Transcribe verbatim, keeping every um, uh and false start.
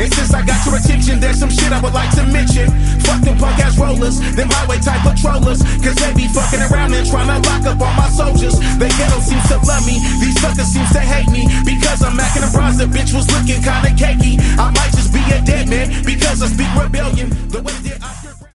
And since I got your attention, there's some shit I would like to mention. Fuck them punk ass rollers, them highway type patrollers, cause they be fucking around and trying to lock up all my soldiers. They ghetto seems to love me, these suckers seems to hate me, because I'm macking a bronze, the bitch was looking kinda cakey. I might just be a dead man, because I speak rebellion. The way